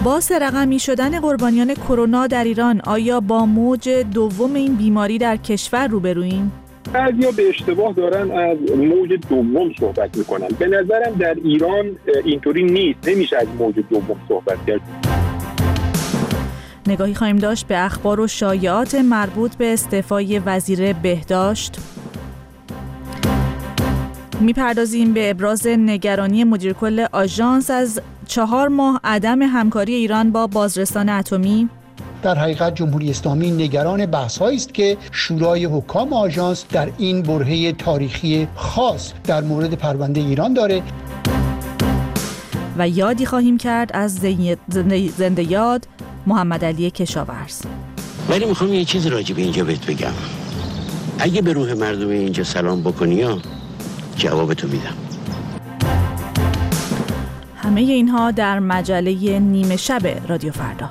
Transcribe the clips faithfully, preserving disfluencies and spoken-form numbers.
با سرقمی شدن قربانیان کرونا در ایران، آیا با موج دوم این بیماری در کشور روبروییم؟ بعضیا به اشتباه دارن از موج دوم صحبت میکنن. به نظرم در ایران اینطوری نیست، نمیشه از موج دوم صحبت کرد. نگاهی خواهیم داشت به اخبار و شایعات مربوط به استعفای وزیر بهداشت. میپردازیم به ابراز نگرانی مدیر کل آژانس از چهار ماه عدم همکاری ایران با بازرسان اتمی. در حقیقت جمهوری اسلامی نگران بحث‌هایی است که شورای حکام آژانس در این برهه تاریخی خاص در مورد پرونده ایران داره. و یادی خواهیم کرد از زنده یاد محمد علی کشاورز. ولی میخوام یه چیز راجع به اینجا بهت بگم. اگه به روح مردم اینجا سلام بکنی ها جوابتو میدم. همه اینها در مجله نیمه شب رادیو فردا.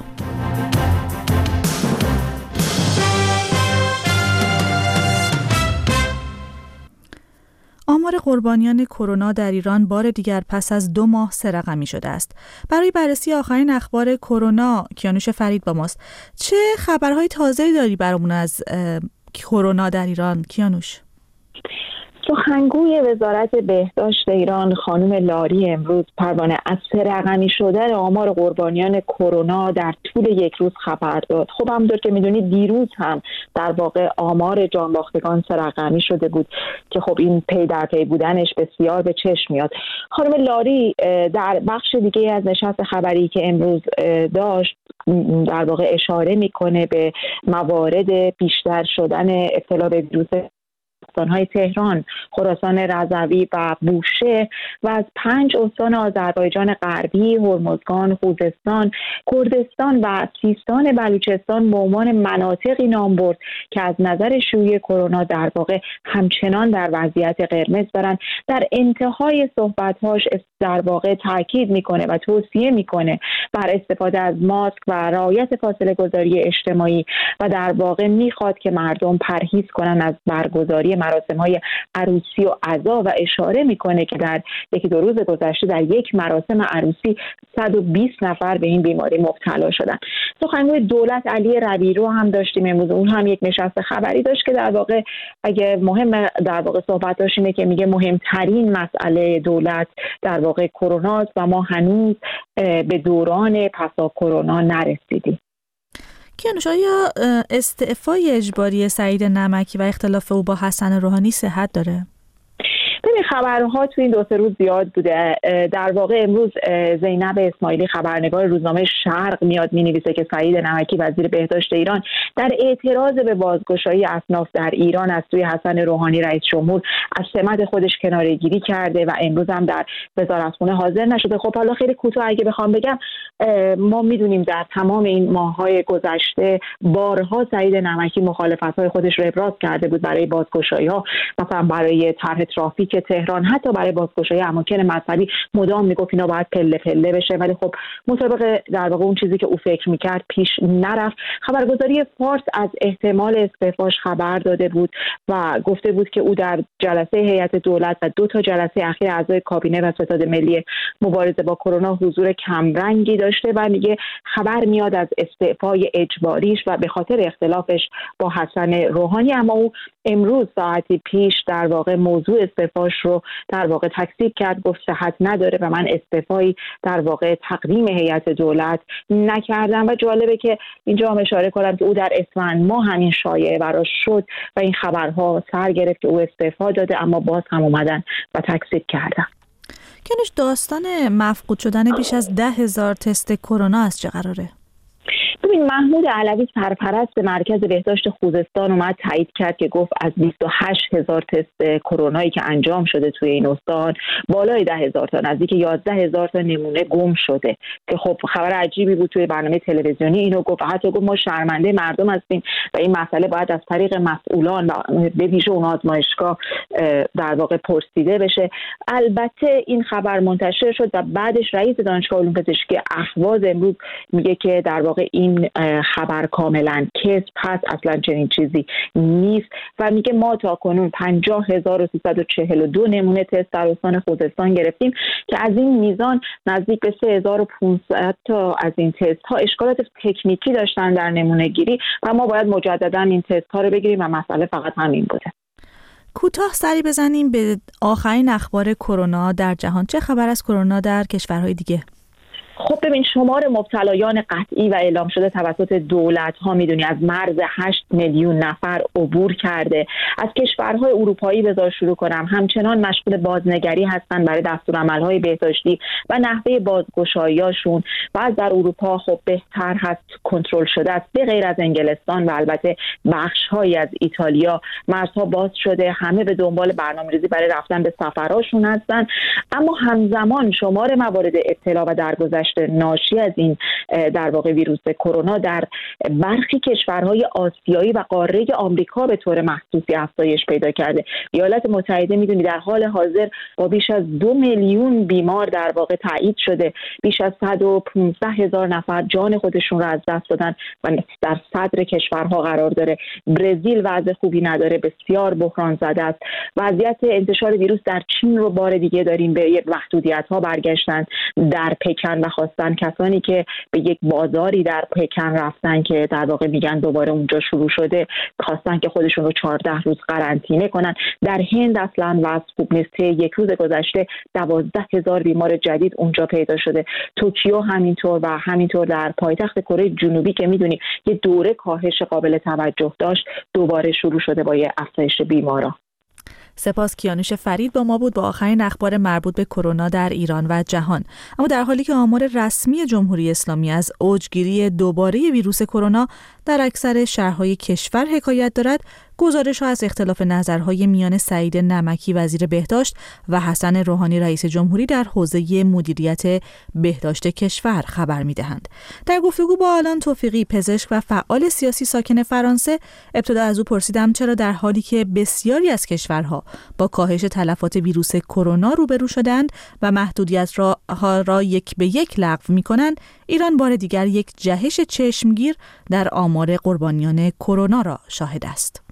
آمار قربانیان کرونا در ایران بار دیگر پس از دو ماه سه رقمی شده است. برای بررسی آخرین اخبار کرونا کیانوش فرید با ماست. چه خبرهای تازه‌ای داری برامون از کرونا در ایران کیانوش؟ سخنگوی وزارت بهداشت ایران خانم لاری امروز پروانه از سه رقمی شدن آمار قربانیان کرونا در طول یک روز خبر داد. خب همونطور که میدونید دیروز هم در واقع آمار جانباختگان سه رقمی شده بود که خب این پی در پی بودنش بسیار به چشم میاد. خانم لاری در بخش دیگه از نشست خبری که امروز داشت در واقع اشاره میکنه به موارد بیشتر شدن ابتلا به ویروس استان‌های تهران، خراسان رضوی و بوشهر و از پنج استان آذربایجان غربی، هرمزگان، خوزستان، کردستان و سیستان بلوچستان به عنوان مناطقی نام برد که از نظر شیوع کرونا در واقع همچنان در وضعیت قرمز دارند. در انتهای صحبت‌هاش در واقع تاکید میکنه و توصیه میکنه بر استفاده از ماسک و رعایت فاصله گذاری اجتماعی و در واقع میخواد که مردم پرهیز کنن از برگزاری مراسم‌های عروسی و عزا و اشاره میکنه که در یکی دو روز گذشته در یک مراسم عروسی صد و بیست نفر به این بیماری مبتلا شدن. سخنگوی دولت علی ربیرو هم داشتیم امروز، اون هم یک نشست خبری داشت که در واقع اگه مهم در واقع صحبتاش اینه که میگه مهمترین مسئله دولت در واقع کرونا است و ما هنوز به دوران پسا کرونا نرسیدیم. کیانوش، آیا استعفای اجباری سعید نمکی و اختلاف او با حسن روحانی صحت داره؟ ببین خبرها تو این دو سه روز زیاد بوده. در واقع امروز زینب اسماعیلی خبرنگار روزنامه شرق میاد مینویسه که سعید نمکی وزیر بهداشت ایران در اعتراض به بازگشایی اصناف در ایران از سوی حسن روحانی رئیس جمهور از سمت خودش کناره‌گیری کرده و امروز هم در وزارتخونه حاضر نشده. خب حالا خیلی کوتاه اگه بخوام بگم، ما میدونیم در تمام این ماه‌های گذشته بارها سعید نمکی مخالفت‌های خودش رو ابراز کرده بود برای بازگشایی‌ها، مثلا برای طرح ترافیک تهران، حتی برای بازگشایی اماکن مذهبی مدام میگفت اینا باید پله پله بشه، ولی خب مطابق در واقع اون چیزی که او فکر میکرد پیش نرفت. خبرگزاری فارس از احتمال استعفاش خبر داده بود و گفته بود که او در جلسه هیئت دولت و دو تا جلسه اخیر اعضای کابینه و ستاد ملی مبارزه با کرونا حضور کمرنگی داشته و میگه خبر میاد از استعفای اجباریش و به خاطر اختلافش با حسن روحانی. اما او امروز ساعتی پیش در واقع موضوع استعفاش رو در واقع تکذیب کرد، گفت صحت نداره و من استعفایی در واقع تقدیم هیئت دولت نکردم. و جالبه که اینجا هم اشاره کنم که او در اسفند ماه همین شایعه براش شد و این خبرها سر گرفت که او استعفا داده، اما باز هم اومدن و تکذیب کردن. کنش داستان مفقود شدن بیش از ده هزار تست کرونا از چه قراره؟ ببین محمود علوی سرپرست مرکز بهداشت خوزستان اومد تایید کرد که گفت از بیست و هشت هزار تست کرونایی که انجام شده توی این استان بالای ده هزار تا نزدیک یازده هزار تا نمونه گم شده که خب خبر عجیبی بود. توی برنامه تلویزیونی اینو گفت و حتی گفت ما شرمنده مردم هستیم و این مسئله باید از طریق مسئولان و به ویژه اون آزمایشگاه در واقع پرسیده بشه. البته این خبر منتشر شد و بعدش رئیس دانشگاه علوم پزشکی اهواز امروز میگه که در واقع این این خبر کاملا کذب هست، اصلا چنین چیزی نیست و میگه ما تا کنون پنجاه هزار و سیصد و چهل و دو نمونه تست در استان خوزستان گرفتیم که از این میزان نزدیک به سه هزار و پانصد تا از این تست ها اشکالات تکنیکی داشتن در نمونه گیری و ما باید مجددا این تست ها رو بگیریم و مسئله فقط همین بوده. کوتاه سری بزنیم به آخرین اخبار کرونا در جهان. چه خبر از کرونا در کشورهای دیگه؟ خب ببین، شمار مبتلایان قطعی و اعلام شده توسط دولت ها میدونی از مرز هشت میلیون نفر عبور کرده. از کشورهای اروپایی بذار شروع کنم، همچنان مشغول بازنگری هستن برای دستورالعمل‌های بهداشتی و نحوه بازگشایی‌هاشون و از در اروپا خب بهتر هست کنترل شده است، به غیر از انگلستان و البته بخش‌هایی از ایتالیا مرزها باز شده، همه به دنبال برنامه‌ریزی برای رفتن به سفرهاشون هستن. اما همزمان شمار موارد ابتلا و درگذشت ناشی از این در واقع ویروس کرونا در برخی کشورهای آسیایی و قاره آمریکا به طور محسوسی افزایش پیدا کرده. ایالات متحده میدونی در حال حاضر با بیش از دو میلیون بیمار در واقع تایید شده، بیش از صد و پانزده هزار نفر جان خودشون رو از دست دادن و در صدر کشورها قرار داره. برزیل وضع خوبی نداره، بسیار بحران زده است. وضعیت انتشار ویروس در چین رو بار دیگه داریم به محدودیت‌ها برگشتن. در پکن و خواستن کسانی که به یک بازاری در پکن رفتن که در واقع میگن دوباره اونجا شروع شده، خواستن که خودشون رو چهارده روز قرنطینه کنن. در هند اصلا وضع خوب نیست، یک روز گذشته دوازده هزار بیمار جدید اونجا پیدا شده. توکیو همینطور و همینطور در پایتخت کره جنوبی که میدونیم یه دوره کاهش قابل توجه داشت دوباره شروع شده با یه افزایش بیمارا. سپاس. کیانوش فرید با ما بود با آخرین اخبار مربوط به کرونا در ایران و جهان. اما در حالی که آمار رسمی جمهوری اسلامی از اوجگیری دوباره ویروس کرونا در اکثر شهرهای کشور حکایت دارد، گزارش‌ها از اختلاف نظرهای میان سعید نمکی وزیر بهداشت و حسن روحانی رئیس جمهوری در حوزه مدیریت بهداشت کشور خبر می‌دهند. در گفتگو با آلان توفیقی، پزشک و فعال سیاسی ساکن فرانسه، ابتدا از او پرسیدم چرا در حالی که بسیاری از کشورها با کاهش تلفات ویروس کرونا روبرو شدند و محدودیت را, را یک به یک لغو می‌کنند، ایران بار دیگر یک جهش چشمگیر در آمار قربانیان کرونا را شاهد است.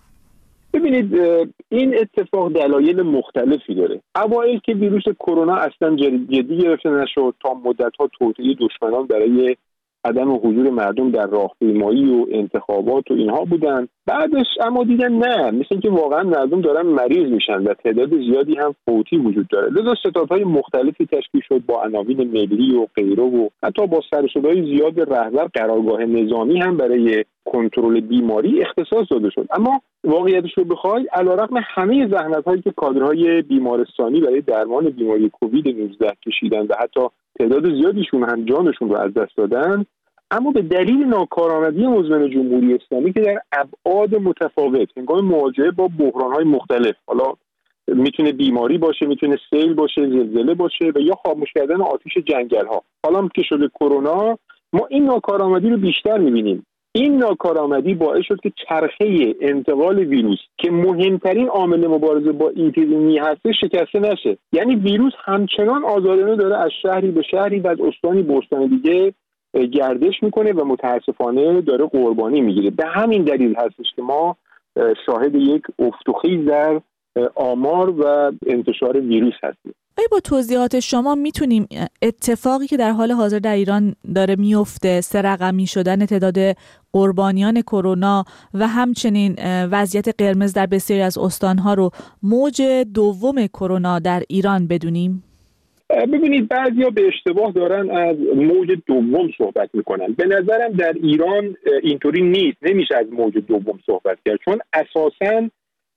ببینید، این اتفاق دلایل مختلفی داره. اوایل که ویروس کرونا اصلا جدی گرفته نشد، تا مدت‌ها توطئه دشمنان برای عدم حضور مردم در راهپیمایی و انتخابات و اینها بودن. بعدش اما دیدن نه، مثل اینکه واقعا مردم دارن مریض میشن و تعداد زیادی هم فوتی وجود داره. لذا ستادهای مختلفی تشکیل شد با عناوین ملی و غیره و حتی با سر و صدای زیاد رهبر قرارگاه نظامی هم برای کنترل بیماری اختصاص داده شد. اما واقعیتش رو بخوای، علیرغم همه زحمت‌هایی که کادرهای بیمارستانی برای درمان بیماری کووید نوزده کشیدن و حتی تعداد زیادیشون هم جانشون رو از دست دادن، اما به دلیل ناکارآمدی مزمن جمهوری اسلامی که در ابعاد متفاوت هنگام مواجهه با بحران‌های مختلف، حالا میتونه بیماری باشه، میتونه سیل باشه، زلزله باشه و یا خاموش کردن آتش جنگل‌ها، حالا هم که شده کرونا، ما این ناکارآمدی رو بیشتر می‌بینیم. این ناکارآمدی باعث شد که چرخه انتقال ویروس که مهمترین عامل مبارزه با اپیدمی هست شکسته نشه. یعنی ویروس همچنان آزادانه داره از شهری به شهری و از استانی به استان دیگه گردش میکنه و متاسفانه داره قربانی میگیره. به همین دلیل هستش که ما شاهد یک افت و خیز در آمار و انتشار ویروس هستیم. آیا با توضیحات شما میتونیم اتفاقی که در حال حاضر در ایران داره میفته، سه رقمی شدن تعداد قربانیان کرونا و همچنین وضعیت قرمز در بسیاری از استانها رو موج دوم کرونا در ایران بدونیم؟ ببینید، بعضیا به اشتباه دارن از موج دوم صحبت میکنن. به نظرم در ایران اینطوری نیست، نمیشه از موج دوم صحبت کرد، چون اساساً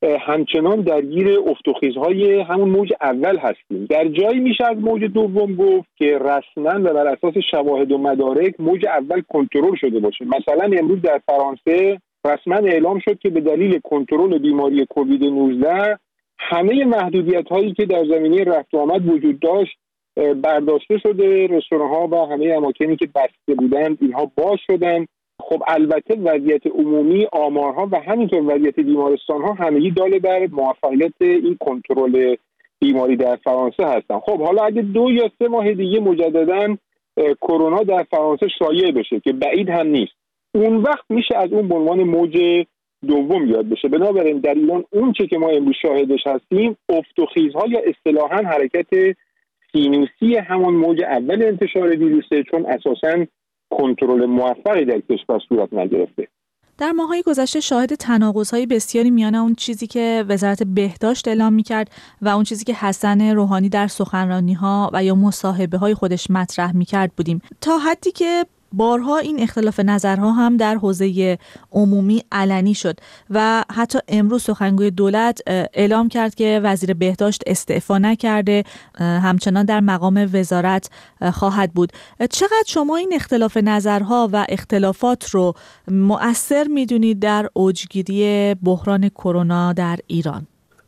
همچنان درگیر افت و خیزهای همون موج اول هستیم. در جایی میشه از موج دوم گفت که رسما و بر اساس شواهد و مدارک موج اول کنترل شده باشه. مثلا امروز در فرانسه رسما اعلام شد که به دلیل کنترل بیماری کووید نوزده همه محدودیت هایی که در زمینه رفت و آمد وجود داشت برداشته شده. رستوران‌ها و همه اماکنی که بسته بودند اینها باز شدند. خب البته وضعیت عمومی، آمارها و همینطور وضعیت بیمارستان‌ها همگی داله بر موفقیت این کنترل بیماری در فرانسه هستن. خب حالا اگه دو یا سه ماه دیگه مجدداً کرونا در فرانسه شایع بشه که بعید هم نیست، اون وقت میشه از اون به عنوان موج دوم یاد بشه. بنابراین در ایران اون چه که ما امروز شاهدش هستیم افت و خیزها یا اصطلاحاً حرکت سینوسی همان موج اول انتشار ویروسه، چون اساساً کنترل موفقی در کشور صورت نگرفته. در ماه‌های گذشته شاهد تناقض‌های بسیاری میان اون چیزی که وزارت بهداشت اعلام می‌کرد و اون چیزی که حسن روحانی در سخنرانی‌ها و یا مصاحبه‌های خودش مطرح می‌کرد بودیم، تا حدی که بارها این اختلاف نظرها هم در حوزه عمومی علنی شد و حتی امروز سخنگوی دولت اعلام کرد که وزیر بهداشت استعفا نکرده، همچنان در مقام وزارت خواهد بود. چقدر شما این اختلاف نظرها و اختلافات رو مؤثر میدونید در اوجگیری بحران کرونا در ایران؟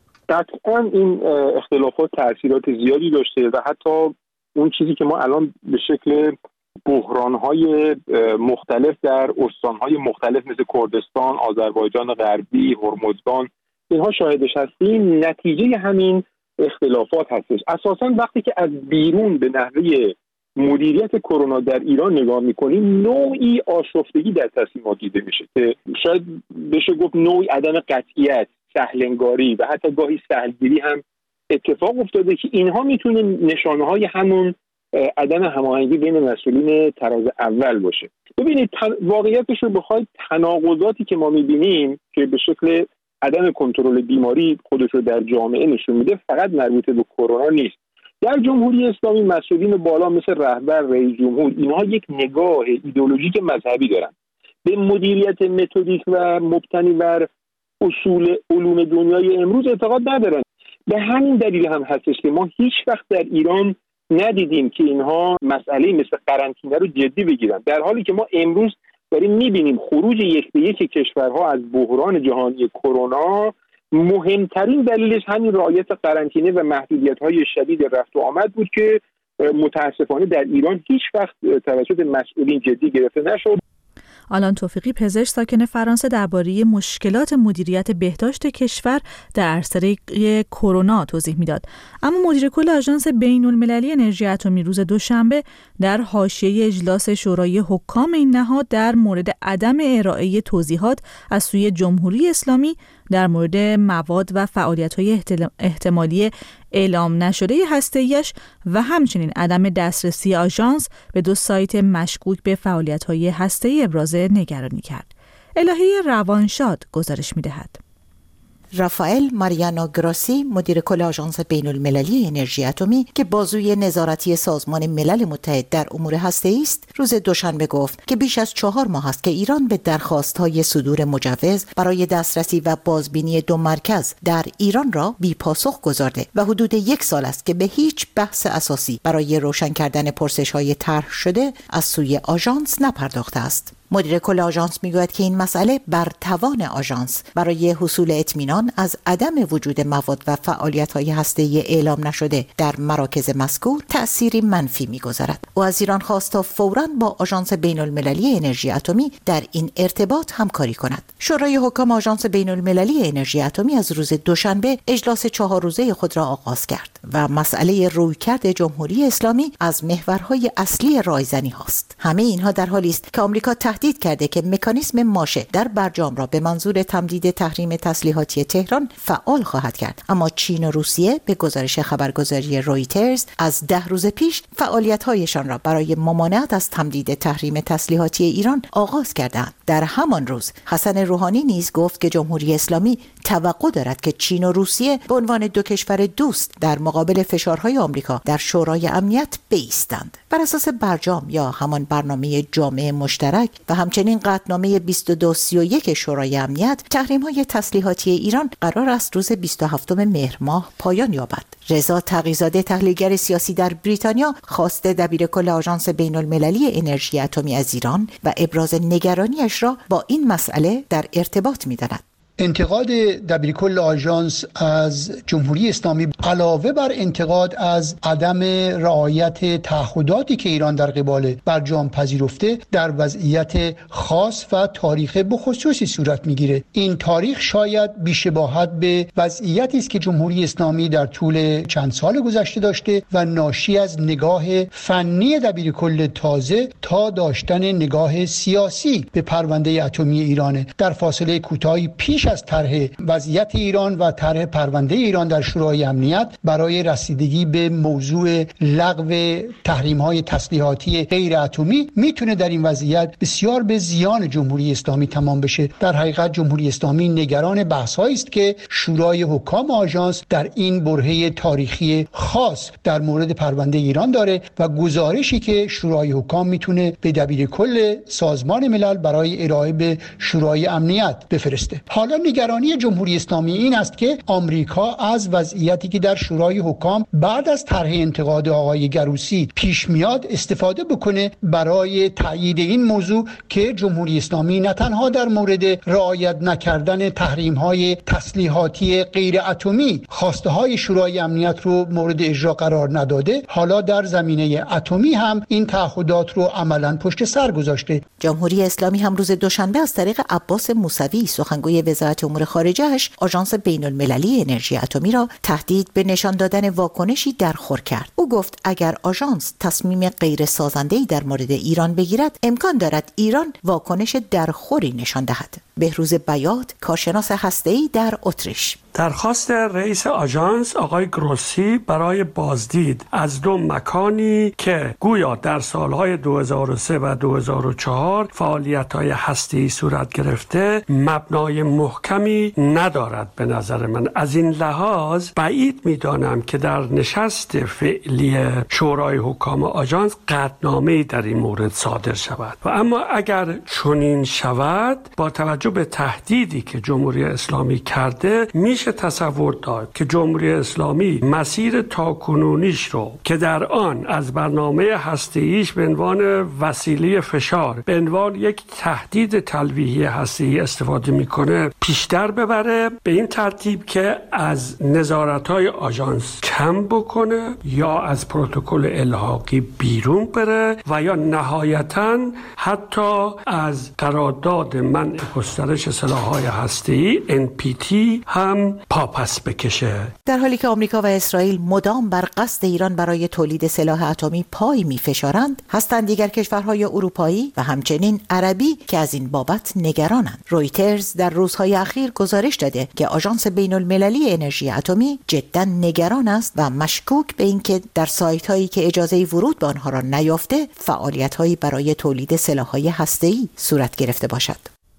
قطعاً این اختلافات تأثیرات زیادی داشته و حتی اون چیزی که ما الان به شکل بحران‌های مختلف در استان‌های مختلف مثل کردستان، آذربایجان غربی، هرمزگان، اینها شاهدش هستیم، نتیجه همین اختلافات هستش. اساساً وقتی که از بیرون به نحوه مدیریت کرونا در ایران نگاه می‌کنیم، نوعی آشفتگی در تصمیمات دیده میشه که شاید بشه گفت نوعی عدم قطعیت، سهل‌انگاری و حتی گاهی سهلگیری هم اتفاق افتاده که اینها میتونه نشانه‌های همون عدم هماهنگی بین مسئولین تراز اول باشه. ببینید واقعیتش رو بخواید، تناقضاتی که ما میبینیم که به شکل عدم کنترل بیماری خودش رو در جامعه نشون میده فقط مربوط به کرونا نیست. در جمهوری اسلامی مسئولین بالا مثل رهبر، رئیس جمهور، اینها یک نگاه ایدئولوژیک مذهبی دارن، به مدیریت متدیک و مبتنی بر اصول علوم دنیای امروز اعتقاد ندارن. به همین دلیل هم هستش که ما هیچ وقت در ایران ندیدیم که اینها مسئله مثل قرنطینه رو جدی بگیرن، در حالی که ما امروز داریم میبینیم خروج یک به یک کشورها از بحران جهانی کرونا مهمترین دلیلش همین رعایت قرنطینه و محدودیت‌های شدید رفت و آمد بود که متاسفانه در ایران هیچ وقت توسط مسئولین جدی گرفته نشد. آلان توفیقی، پزشک ساکن فرانسه، درباره مشکلات مدیریت بهداشت کشور در عرصه کرونا توضیح میداد. اما مدیر کل آژانس بین‌المللی انرژی اتمی روز دوشنبه در حاشیه اجلاس شورای حکام این نهاد در مورد عدم ارائه توضیحات از سوی جمهوری اسلامی در مورد مواد و فعالیت‌های احتمالی اعلام نشده هسته‌ایش و همچنین عدم دسترسی آژانس به دو سایت مشکوک به فعالیت‌های هسته‌ای ابراز نگرانی کرد. الهه روانشاد گزارش می‌دهد. رافائل ماریانو گراسی، مدیر کل آژانس بین‌المللی انرژی اتمی که بازوی نظارتی سازمان ملل متحد در امور هسته‌ای است، روز دوشنبه گفت که بیش از چهار ماه است که ایران به درخواست‌های صدور مجوز برای دسترسی و بازبینی دو مرکز در ایران را بی پاسخ گذارده و حدود یک سال است که به هیچ بحث اساسی برای روشن کردن پرسش‌های طرح شده از سوی آژانس نپرداخته است. مدیر کل آژانس میگوید که این مسئله بر توان آژانس برای حصول اطمینان از عدم وجود مواد و فعالیت‌های هسته‌ای اعلام نشده در مراکز مذکور تأثیری منفی می‌گذارد. او از ایران خواست تا فوراً با آژانس بین‌المللی انرژی اتمی در این ارتباط همکاری کند. شورای حکام آژانس بین‌المللی انرژی اتمی از روز دوشنبه اجلاس چهار روزه خود را آغاز کرد و مسئله رویکرد جمهوری اسلامی از محورهای اصلی رایزنی هاست. همه اینها در حالی است که آمریکا تهدید کرده که مکانیزم ماشه در برجام را به منظور تمدید تحریم تسلیحاتی تهران فعال خواهد کرد، اما چین و روسیه به گزارش خبرگزاری رویترز از ده روز پیش فعالیت‌هایشان را برای ممانعت از تمدید تحریم تسلیحاتی ایران آغاز کردند. در همان روز حسن روحانی نیز گفت که جمهوری اسلامی توقع دارد که چین و روسیه به عنوان دو کشور دوست در مقابل فشارهای آمریکا در شورای امنیت بایستند. بر اساس برجام یا همان برنامه جامع مشترک و همچنین قطعنامه بیست و دو سی و یک شورای امنیت، تحریم‌های تسلیحاتی ایران قرار است روز بیست و هفتم مهر ماه پایان یابد. رضا تقی‌زاده، تحلیلگر سیاسی در بریتانیا، خواسته دبیرکل آژانس بین‌المللی انرژی اتمی از ایران و ابراز نگرانیش را با این مسئله در ارتباط می‌داند. انتقاد دبیرکل آژانس از جمهوری اسلامی علاوه بر انتقاد از عدم رعایت تعهداتی که ایران در قبال برجام پذیرفته، در وضعیت خاص و تاریخ بخصوصی صورت میگیره. این تاریخ شاید بی‌شباهت به وضعیتی است که جمهوری اسلامی در طول چند سال گذشته داشته و ناشی از نگاه فنی دبیرکل تازه تا داشتن نگاه سیاسی به پرونده اتمی ایرانه. در فاصله کوتاهی پیش از طرح وضعیت ایران و طرح پرونده ایران در شورای امنیت برای رسیدگی به موضوع لغو تحریم‌های تسلیحاتی غیر اتمی میتونه در این وضعیت بسیار به زیان جمهوری اسلامی تمام بشه. در حقیقت جمهوری اسلامی نگران بحث‌هایی است که شورای حکام آژانس در این برهه تاریخی خاص در مورد پرونده ایران داره و گزارشی که شورای حکام میتونه به دبیرکل سازمان ملل برای ارائه به شورای امنیت بفرسته. حالا نگرانی جمهوری اسلامی این است که آمریکا از وضعیتی که در شورای حکام بعد از طرح انتقاد آقای گروسی پیش میاد استفاده بکنه برای تایید این موضوع که جمهوری اسلامی نه تنها در مورد رعایت نکردن تحریم‌های تسلیحاتی غیر اتمی خواسته های شورای امنیت رو مورد اجرا قرار نداده، حالا در زمینه اتمی هم این تعهدات رو عملاً پشت سر گذاشته. جمهوری اسلامی هم روز دوشنبه از طریق عباس موسوی سخنگوی وزارت امور خارجه‌اش آژانس بین‌المللی انرژی اتمی را تهدید به نشان دادن واکنشی درخور کرد. او گفت اگر آژانس تصمیم غیر سازنده‌ای در مورد ایران بگیرد امکان دارد ایران واکنش درخوری نشان دهد. بهروز بیات، کارشناس هسته‌ای در اتریش: درخواست رئیس آژانس آقای گروسی برای بازدید از دو مکانی که گویا در سالهای دو هزار و سه و دو هزار و چهار فعالیت‌های هسته‌ای صورت گرفته مبنای محکمی ندارد. به نظر من از این لحاظ بعید می‌دانم که در نشست فعلی شورای حکام آژانس قطعنامه‌ای در این مورد صادر شود. و اما اگر چنین شود، با توجه به تهدیدی که جمهوری اسلامی کرده میشه تصور داد که جمهوری اسلامی مسیر تاکنونیش رو که در آن از برنامه هسته‌ایش به عنوان وسیله فشار به عنوان یک تهدید تلویحی هسته‌ای استفاده میکنه پیشتر ببره، به این ترتیب که از نظارت‌های آژانس کم بکنه یا از پروتکل الحاقی بیرون بره و یا نهایتاً حتی از قرارداد منع گسترش سلاح‌های هسته‌ای ان پی تی هم پاپس بکشه. در حالی که آمریکا و اسرائیل مدام بر قصد ایران برای تولید سلاح اتمی پای می‌فشارند، هستند دیگر کشورهای اروپایی و همچنین عربی که از این بابت نگرانند. رویترز در روزهای اخیر گزارش داده که آژانس بین‌المللی انرژی اتمی جداً نگران است و مشکوک به اینکه در سایت‌هایی که اجازه ورود به آنها را نیافته، فعالیت‌هایی برای تولید سلاح‌های هسته‌ای صورت گرفته باشد.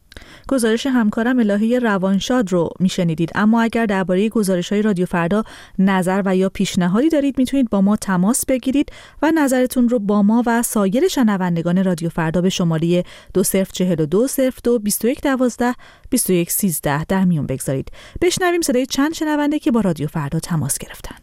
گزارش همکارم الهی روانشاد رو میشنیدید. اما اگر درباره گزارش‌های رادیو فردا نظر و یا پیشنهادی دارید میتونید با ما تماس بگیرید و نظرتون رو با ما و سایر شنوندگان رادیو فردا به شماره دو صفر چهل و دو صفر دو بیست و یک دوازده بیست و یک سیزده در میون بگذارید. بشنویم صدای چند شنونده که با رادیو فردا تماس گرفتن.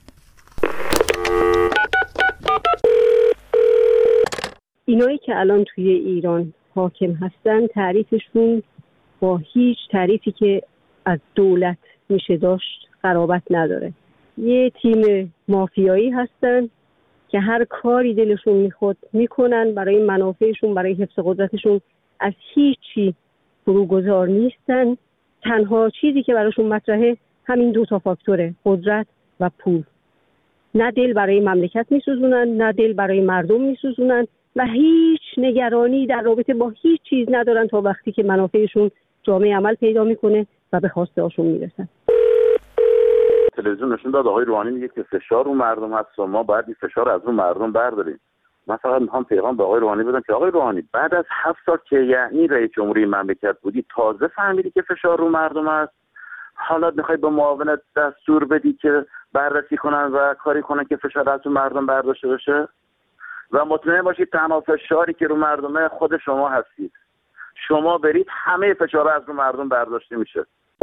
اینایی که الان توی ایران حاکم هستن تعریفشون با هیچ تعریفی که از دولت میشه داشت قرابت نداره. یه تیم مافیایی هستن که هر کاری دلشون میخواد میکنن برای منافعشون، برای حفظ قدرتشون، از هیچی فروگذار نیستن. تنها چیزی که براشون مطرحه همین دو تا فاکتوره، قدرت و پول. نه دل برای مملکت میسوزونن، نه دل برای مردم میسوزونن و هیچ نگرانی در رابطه با هیچ چیز ندارن تا وقتی که منافعشون جامعه عمل پیدا میکنه و به خواسته هاشون میرسن. تلویزیون نشون داد آقای روحانی میگه که فشار رو مردم هست و ما باید این فشار از رو مردم برداریم. من فقط میخوام پیغام به آقای روحانی بدم که آقای روحانی بعد از هفت سال که یعنی رئیس جمهوری مملکت بودی تازه فهمیدی که فشار رو مردم هست، حالا میخوای به معاونت دستور بدی که بررسی کنن و کاری کنن که فشار از رو مردم برداشته بشه؟ و مطمئن باشید تنها فشاری که رو مردمه خود شما هستید. شما برید همه فشار از رو مردم برداشته میشه.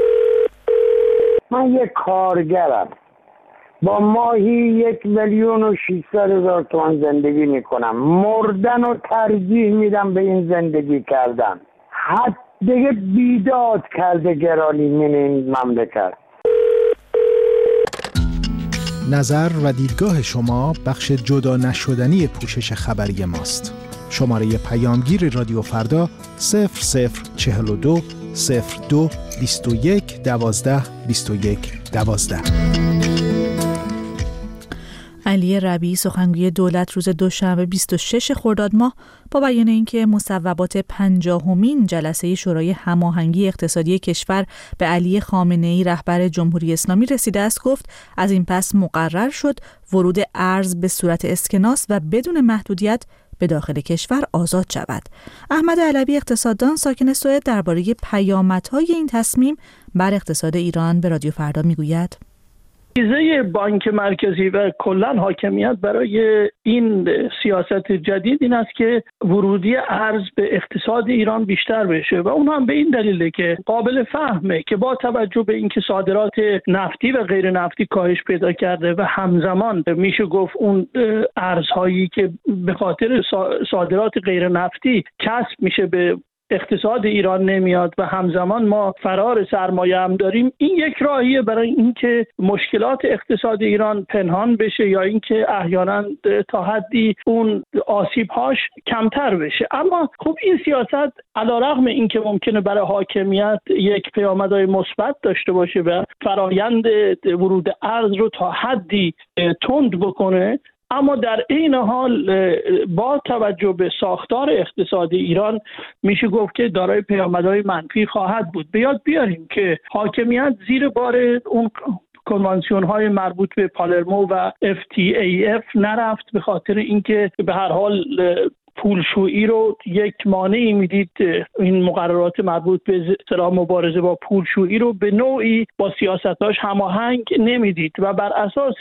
من یک کارگرم با ماهی یک میلیون و ششصد هزار تومان زندگی میکنم. مردن و ترجیح میدم به این زندگی کردن. حتی دیگه بیداد کرده گرانیمین این مملکت. نظر و دیدگاه شما بخش جدا نشدنی پوشش خبری ماست. شماره پیامگیر رادیو فردا صفر صفر چهل و دو صفر دو بیست و یک دوازده بیست و یک دوازده. علی ربیعی سخنگوی دولت روز دوشنبه بیست و شش خرداد ماه با بیان اینکه مصوبات پنجاهمین جلسه شورای هماهنگی اقتصادی کشور به علی خامنه‌ای رهبر جمهوری اسلامی رسیده است گفت از این پس مقرر شد ورود ارز به صورت اسکناس و بدون محدودیت به داخل کشور آزاد شود. احمد علوی اقتصاددان ساکن سوئد درباره پیامدهای این تصمیم بر اقتصاد ایران به رادیو فردا میگوید: ایزه بانک مرکزی و کلان حاکمیت برای این سیاست جدید این است که ورودی ارز به اقتصاد ایران بیشتر بشه و اون هم به این دلیله که قابل فهمه که با توجه به اینکه صادرات نفتی و غیر نفتی کاهش پیدا کرده و همزمان میشه گفت اون ارزهایی که به خاطر صادرات غیر نفتی کسب میشه به اقتصاد ایران نمیاد و همزمان ما فرار سرمایه هم داریم، این یک راهیه برای اینکه مشکلات اقتصاد ایران پنهان بشه یا اینکه احیانا تا حدی اون آسیب‌هاش کمتر بشه. اما خب این سیاست علیرغم اینکه ممکنه برای حاکمیت یک پیامدهای مثبت داشته باشه و فرایند ورود ارز رو تا حدی تند بکنه، اما در این حال با توجه به ساختار اقتصادی ایران میشه گفت که دارای پیامدهای منفی خواهد بود. به یاد بیاریم که حاکمیت زیر بار اون کنوانسیون های مربوط به پالرمو و اف تی ای اف نرفت به خاطر اینکه به هر حال پولشویی رو یک مانعی میدید. این مقررات مربوط به اصطلاح مبارزه با پولشویی رو به نوعی با سیاستاش هماهنگ نمیدید و بر اساس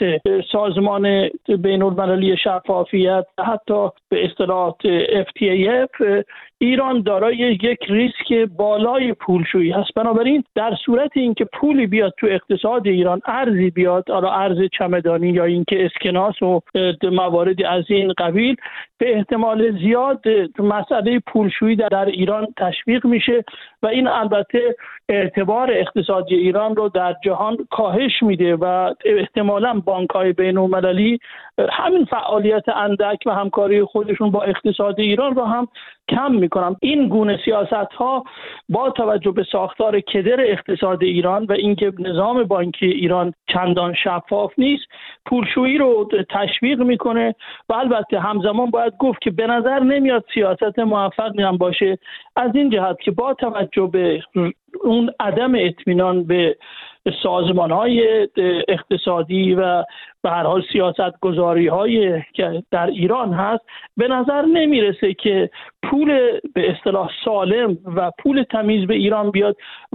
سازمان بین المللی شفافیت حتی به اصطلاح اف تی ای اف ایران دارای یک ریسک بالای پولشویی هست. بنابراین در صورت اینکه پولی بیاد تو اقتصاد ایران، ارزی بیاد، حالا ارز چمدانی یا اینکه اسکناس و مواردی از این قبیل، به احتمال زیاد مسئله پولشویی در ایران تشویق میشه و این البته اعتبار اقتصادی ایران رو در جهان کاهش میده و احتمالاً بانک‌های بین‌المللی همین فعالیت اندک و همکاری خودشون با اقتصاد ایران رو هم کم میکنم. این گونه سیاست ها با توجه به ساختار کدر اقتصاد ایران و اینکه نظام بانکی ایران چندان شفاف نیست، پولشویی رو تشویق میکنه و البته همزمان باید گفت که به نظر نمیاد سیاست موفقی هم باشه، از این جهت که با توجه به اون عدم اطمینان به سازمان‌های اقتصادی و به هر حال سیاست گذاری‌هایی که در ایران هست، به نظر نمیرسه که پول به اصطلاح سالم و پول تمیز به ایران بیاد،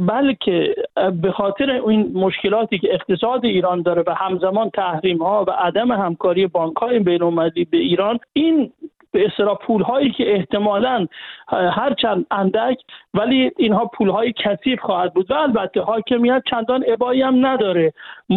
بلکه به خاطر این مشکلاتی که اقتصاد ایران داره و همزمان تحریم‌ها و عدم همکاری بانک‌های بین‌المللی به ایران، این به اصطلاح پول‌هایی که احتمالاً هرچند اندک ولی اینها پول‌های کثیف خواهد بود و البته حاکمیت چندان ابایی هم نداره.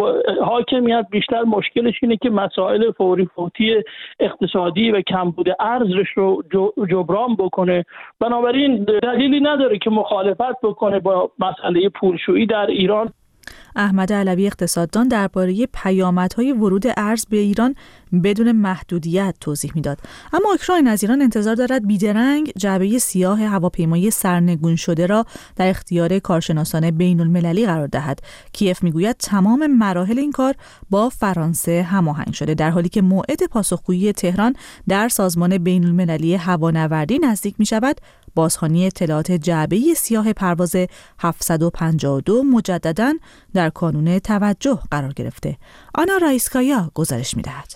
حاکمیت بیشتر مشکلش اینه که مسائل فوری فوتی اقتصادی و کمبود ارزش رو جبران بکنه، بنابراین دلیلی نداره که مخالفت بکنه با مسئله پولشویی در ایران. احمد علوی اقتصاددان درباره پیامدهای ورود ارز به ایران بدون محدودیت توضیح میداد. اما اوکراین از ایران انتظار دارد بیدرنگ جعبه سیاه هواپیمای سرنگون شده را در اختیار کارشناسان بین المللی قرار دهد. کیف میگوید تمام مراحل این کار با فرانسه هماهنگ شده، در حالی که موعد پاسخگویی تهران در سازمان بین المللی هوانوردی نزدیک می شود. بازخوانی اطلاعات جعبه سیاه پرواز هفتصد و پنجاه و دو مجدداً در کانون توجه قرار گرفته. آنا رایسکایا گزارش می‌دهد.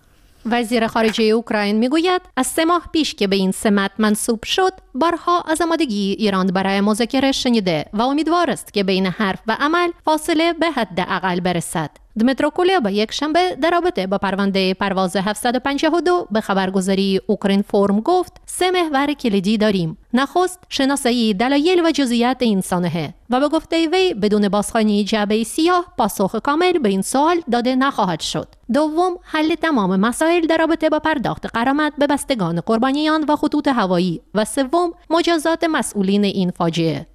وزیر خارجه اوکراین میگوید از سه ماه پیش که به این سمت منصوب شد، بارها از آمادگی ایران برای مذاکره شنیده و امیدوار است که بین حرف و عمل فاصله به حداقل برسد. دمیترو کولبا یک شنبه در رابطه با پرونده پرواز هفتصد و پنجاه و دو به خبرگزاری اوکراین فورم گفت سه محور کلیدی داریم. نخست شناسایی دلایل و جزئیات این سانحه و به گفته وی بدون بازخوانی جعبه سیاه پاسخ کامل به این سوال داده نخواهد شد. دوم، حل تمام مسائل در رابطه با پرداخت غرامت به بستگان قربانیان و خطوط هوایی و سوم، مجازات مسئولین این فاجعه.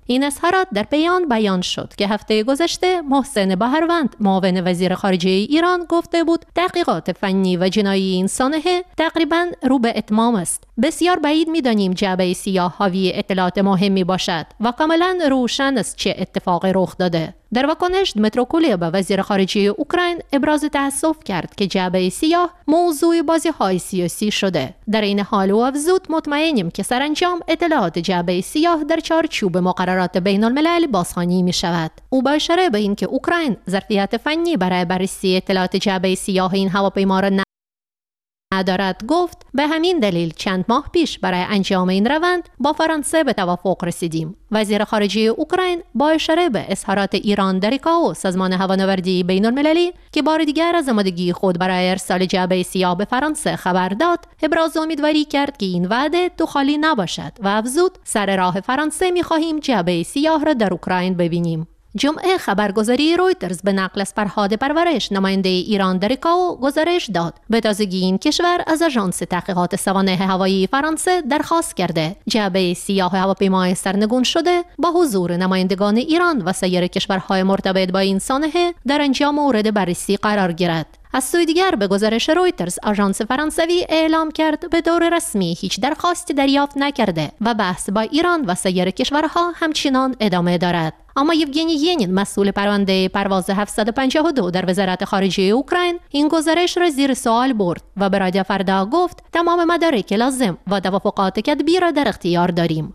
این اظهارات در پیان بیان شد که هفته گذشته محسن بهروند معاون وزیر خارجه ایران گفته بود تحقیقات فنی و جنایی این سانحه تقریباً رو به اتمام است. بسیار بعید می‌دانیم جعبه سیاه حاوی اطلاعات مهمی باشد و کاملاً روشن است چه اتفاقی رخ داده. در واکنش دمیترو کولبا وزیر خارجه اوکراین ابراز تأسف کرد که جعبه سیاه موضوع بازی‌های سیاسی شده. در این حال او افزود مطمئنیم که سرانجام اطلاعات جعبه سیاه در چارچوب مقررات بین الملل بازخوانی می شود. او با اشاره به اینکه اوکراین ظرفیت فنی برای بررسی اطلاعات جعبه سیاه این هواپیما را ندارد گفت به همین دلیل چند ماه پیش برای انجام این روند با فرانسه به توافق رسیدیم. وزیر خارجه اوکراین با اشاره به اظهارات ایران در ایکائو سازمان هوانوردی بین المللی که بار دیگر از آمادگی خود برای ارسال جعبه سیاه به فرانسه خبر داد، ابراز امیدواری کرد که این وعده تو خالی نباشد و افزود سر راه فرانسه می‌خواهیم جعبه سیاه را در اوکراین ببینیم. جمعه خبرگزاری رویترز به نقل از فرهاد پرورش نماینده ایران در ایکائو گزارش داد به تازگی این کشور از آژانس تحقیقات سوانح هوایی فرانسه درخواست کرده جعبه سیاه هواپیمای سرنگون شده با حضور نمایندگان ایران و سایر کشورهای مرتبط با این سانحه در انجام مورد بررسی قرار گیرد. از سوی دیگر به گزارش رویترز آژانس فرانسوی اعلام کرد به طور رسمی هیچ درخواستی دریافت نکرده و بحث با ایران و سایر کشورها همچنان ادامه دارد. اما یوگنی ینین مسئول پرونده پرواز هفتصد و پنجاه و دو در وزارت خارجه اوکراین این گزارش را زیر سوال برد و به رادیو فردا گفت تمام مدارک لازم و توافقات کتبی را در اختیار داریم.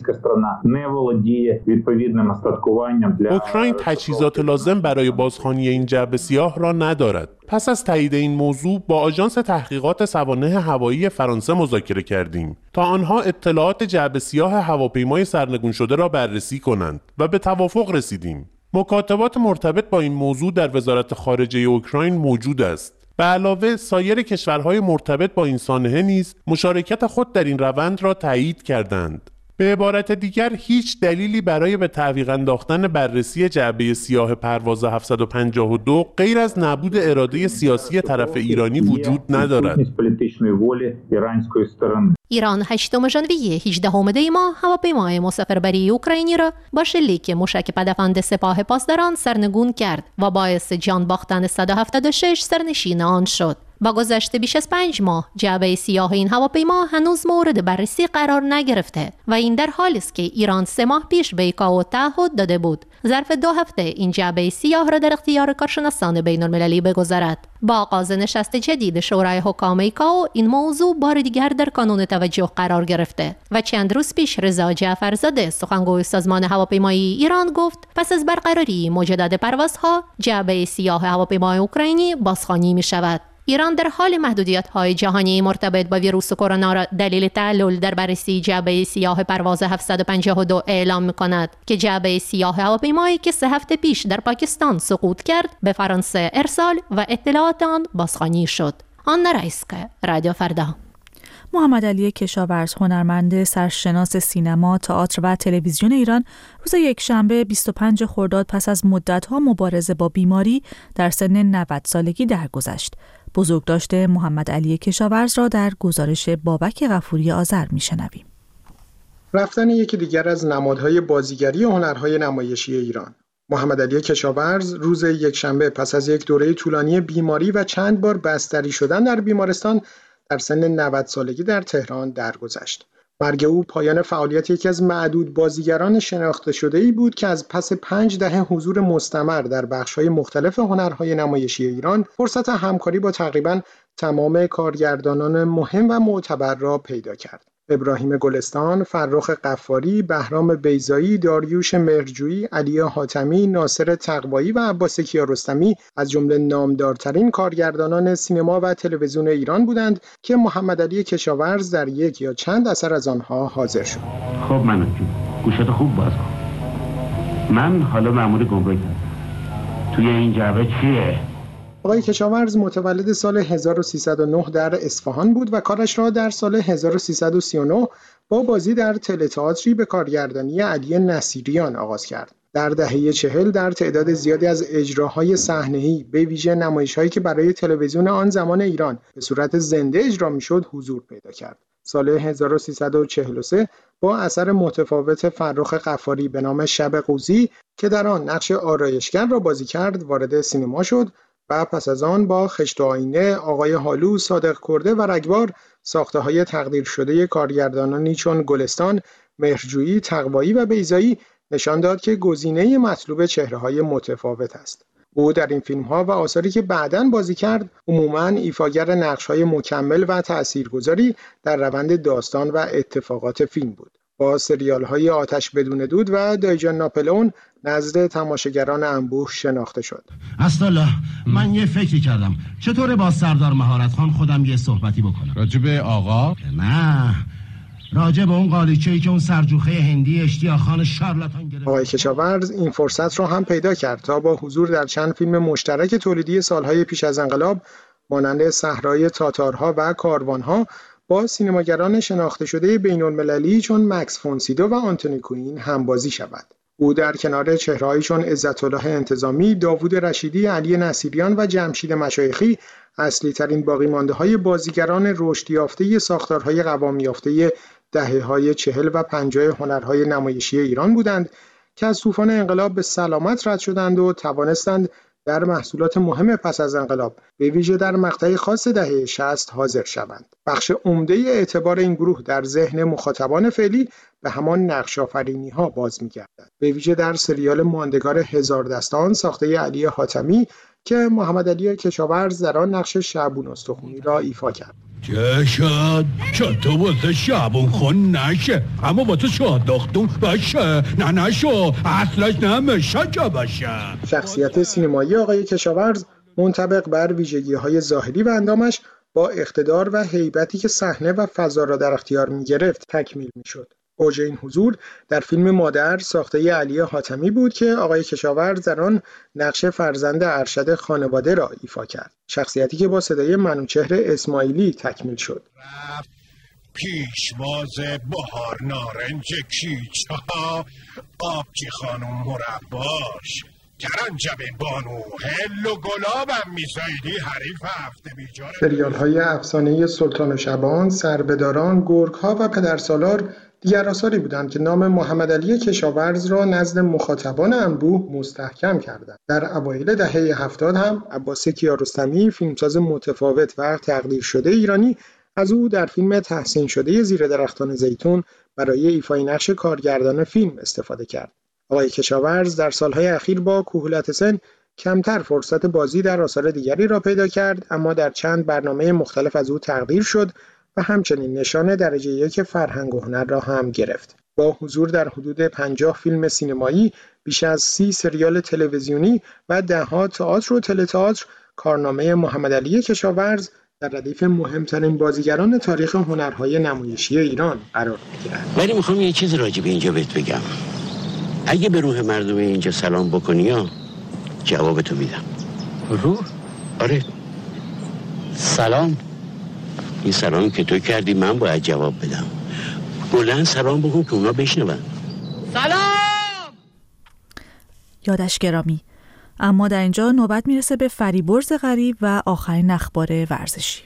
اوکراین تجهیزات لازم برای بازخوانی این جعبه سیاه را ندارد. پس از تایید این موضوع با آژانس تحقیقات سوانح هوایی فرانسه مذاکره کردیم تا آنها اطلاعات جعبه سیاه هواپیمای سرنگون شده را بررسی کنند و به توافق رسیدیم. مکاتبات مرتبط با این موضوع در وزارت خارجه اوکراین موجود است. به علاوه سایر کشورهای مرتبط با این سانحه نیز مشارکت خود در این روند را تایید کردند. به عبارت دیگر هیچ دلیلی برای به تعویق انداختن بررسی جعبه سیاه پرواز هفتصد و پنجاه و دو غیر از نبود اراده سیاسی طرف ایرانی وجود ندارد. ایران هشتم ژانویه هجدهم دی ماه هواپیمای مسافربری اوکراینی را با شلیک موشک پدافند سپاه پاسداران سرنگون کرد و باعث جان باختن صد و هفتاد و شش سرنشین آن شد. با گذشت بیش از پنج ماه جعبه سیاه این هواپیما هنوز مورد بررسی قرار نگرفته و این در حالی است که ایران سه ماه پیش به ایکائو تعهد داده بود ظرف دو هفته این جعبه سیاه را در اختیار کارشناسان بین المللی بگذارد. با آغاز نشست جدید شورای حکام ایکائو این موضوع بار دیگر در کانون توجه قرار گرفته و چند روز پیش رضا جعفرزاده سخنگوی سازمان هواپیمایی ایران گفت پس از برقراری مجدد پروازها جعبه سیاه هواپیمای اوکراینی بازخوانی می شود. ایران در حال محدودیت‌های جهانی مرتبط با ویروس کرونا را دلیل تعلل در بررسی جعبه سیاه پرواز هفتصد و پنجاه و دو اعلام می‌کند که جعبه سیاه هواپیمایی که سه هفته پیش در پاکستان سقوط کرد به فرانسه ارسال و اطلاعات آن بازخوانی شد. آن رئیسکه رادیو فردا. محمد علی کشاورز هنرمند سرشناس سینما، تئاتر و تلویزیون ایران روز یکشنبه بیست و پنجم خرداد پس از مدت‌ها مبارزه با بیماری در سن نود سالگی درگذشت. بزرگداشت محمد علی کشاورز را در گزارش بابک غفوری آذر میشنویم. رفتن یکی دیگر از نمادهای بازیگری و هنرهای نمایشی ایران. محمد علی کشاورز روز یکشنبه پس از یک دوره طولانی بیماری و چند بار بستری شدن در بیمارستان در سن نود سالگی در تهران درگذشت. مرگ او پایان فعالیت یکی از معدود بازیگران شناخته شده‌ای بود که از پس پنج دهه حضور مستمر در بخش‌های مختلف هنرهای نمایشی ایران فرصت همکاری با تقریباً تمام کارگردانان مهم و معتبر را پیدا کرد. ابراهیم گلستان، فرخ قفاری، بهرام بیضایی، داریوش مهرجویی، علی حاتمی، ناصر تقوایی و عباس کیارستمی از جمله نامدارترین کارگردانان سینما و تلویزیون ایران بودند که محمد علی کشاورز در یک یا چند اثر از آنها حاضر شد. خب من گوشت خوب باز کن. من حالا مأمور گمرکم. توی این جعبه چیه؟ آقای کشاورز متولد سال هزار و سیصد و نه در اصفهان بود و کارش را در سال هزار و سیصد و سی و نه با بازی در تئاتری به کارگردانی علی نصیریان آغاز کرد. در دهه چهل در تعداد زیادی از اجراهای صحنه‌ای به ویژه نمایش‌هایی که برای تلویزیون آن زمان ایران به صورت زنده اجرا می‌شد حضور پیدا کرد. سال هزار و سیصد و چهل و سه با اثر متفاوت فرخ غفاری به نام شب قوزی که در آن نقش آرایشگر را بازی کرد وارد سینما شد و پس از آن با خشت و آینه، آقای هالو، صادق کرده و رگبار ساخته‌های تقدیر شده کارگردانانی چون گلستان، مهرجویی، تقوایی و بیضایی نشان داد که گزینه مطلوب چهره‌های متفاوت است. او در این فیلم‌ها و آثاری که بعداً بازی کرد عموماً ایفاگر نقش‌های مکمل و تأثیرگذاری در روند داستان و اتفاقات فیلم بود. با سریال‌های آتش بدون دود و دایجان ناپلئون نزد تماشاگران انبوه شناخته شد. اسدالله، من یه فکری کردم. چطوره با سردار مهارت خان خودم یه صحبتی بکنم؟ راجب آقا؟ نه، راجع به اون قالیچه‌ای که اون سرجوخه هندی اشتیاق خان شارلاتان گرفت. آقای کشاورز این فرصت را هم پیدا کرد تا با حضور در چند فیلم مشترک تولیدی سالهای پیش از انقلاب مانند صحرای تاتارها و کاروانها با سینماگران شناخته شده بین‌المللی چون مکس فونسیدو و آنتونی کوین همبازی شود. او در کنار چهره‌هایی چون عزت‌الله انتظامی، داوود رشیدی، علی نصیریان و جمشید مشایخی اصلی ترین باقی مانده های بازیگران رشد یافته ساختارهای قوام یافته دهه‌های چهل و پنجاه هنرهای نمایشی ایران بودند که از طوفان انقلاب به سلامت رد شدند و توانستند در محصولات مهم پس از انقلاب به ویژه در مقطع خاص دهه شصت حاضر شوند. بخش عمده اعتبار این گروه در ذهن مخاطبان فعلی به همان نقش‌آفرینی‌ها باز می‌گردد. به ویژه در سریال ماندگار هزار دستان ساخته علی حاتمی که محمد علی کشاورز در آن نقش شعبون استخونی را ایفا کرد. چه شد؟ چه تو واسه شعبون خون نشه اما واسه شادختون باشه. نه نشو اصلش نمیشه که باشه. شخصیت سینمایی آقای کشاورز منطبق بر ویژگی‌های ظاهری و اندامش با اقتدار و هیبتی که صحنه و فضا را در اختیار می‌گرفت تکمیل می‌شد. اوج این حضور در فیلم مادر ساخته علی حاتمی بود که آقای کشاورز در آن نقش فرزند ارشد خانواده را ایفا کرد. شخصیتی که با صدای منوچهر اسماعیلی تکمیل شد. پیشواز بهار نارنج کیچها آبجی خانم مرباش کرنجب بانو هل و گلابم میزایدی حریف هفته بیجار. سریال های افسانه سلطان و شبان، سربداران، گرگ ها و پدرسالار دیگر آثاری بودند که نام محمد علی کشاورز را نزد مخاطبان انبوه مستحکم کردند. در اوایل دهه هفتاد هم عباس کیارستمی، فیلمساز متفاوت و تقدیر شده ایرانی، از او در فیلم تحسین شده زیر درختان زیتون برای ایفای نقش کارگردان فیلم استفاده کرد. آقای کشاورز در سالهای اخیر با کهولت سن کمتر فرصت بازی در آثار دیگری را پیدا کرد، اما در چند برنامه مختلف از او تقدیر شد و همچنین نشان درجه یک فرهنگ و هنر را هم گرفت. با حضور در حدود پنجاه فیلم سینمایی، بیش از سی سریال تلویزیونی و ده‌ها تئاتر و تله‌تئاتر، کارنامه محمد علی کشاورز در ردیف مهمترین بازیگران تاریخ هنرهای نمایشی ایران قرار می‌گیرد. ولی میخوام یه چیز راجع به اینجا بهت بگم. اگه به روح مردم اینجا سلام بکنی یا جوابتو میدم. روح؟ آره. سلام. این سلام که تو کردی من باید جواب بدم. بلند سلام بکن که اونا بشنون. سلام. یادش گرامی. اما در اینجا نوبت میرسه به فریبرز غریب و آخرین اخبار ورزشی.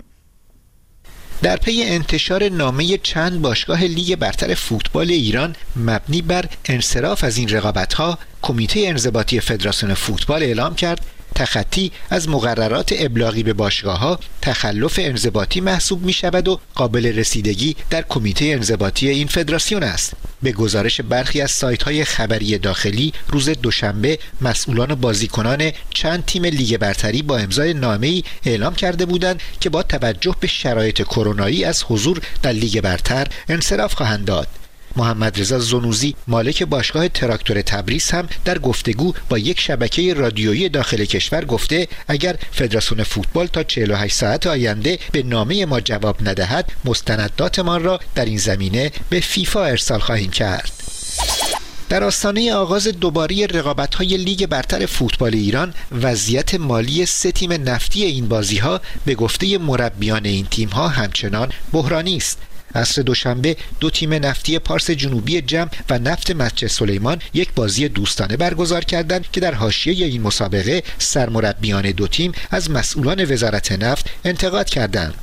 در پی انتشار نامه چند باشگاه لیگ برتر فوتبال ایران مبنی بر انصراف از این رقابت‌ها، کمیته انضباطی فدراسیون فوتبال اعلام کرد تخطی از مقررات ابلاغی به باشگاه‌ها تخلف انضباطی محسوب می‌شود و قابل رسیدگی در کمیته انضباطی این فدراسیون است. به گزارش برخی از سایت‌های خبری داخلی، روز دوشنبه مسئولان و بازیکنان چند تیم لیگ برتری با امضای نامه‌ای اعلام کرده بودند که با توجه به شرایط کرونایی از حضور در لیگ برتر انصراف خواهند داد. محمد رضا زنوزی مالک باشگاه تراکتور تبریز هم در گفتگو با یک شبکه رادیویی داخل کشور گفته اگر فدراسیون فوتبال تا چهل و هشت ساعت آینده به نامه ما جواب ندهد مستنداتمان را در این زمینه به فیفا ارسال خواهیم کرد. در آستانه آغاز دوباره رقابت‌های لیگ برتر فوتبال ایران، وضعیت مالی سه تیم نفتی این بازی‌ها به گفته مربیان این تیم‌ها همچنان بحرانی است. عصر دوشنبه دو تیم نفتی پارس جنوبی جم و نفت مسجد سلیمان یک بازی دوستانه برگزار کردند که در حاشیه این مسابقه سرمربیان دو تیم از مسئولان وزارت نفت انتقاد کردند.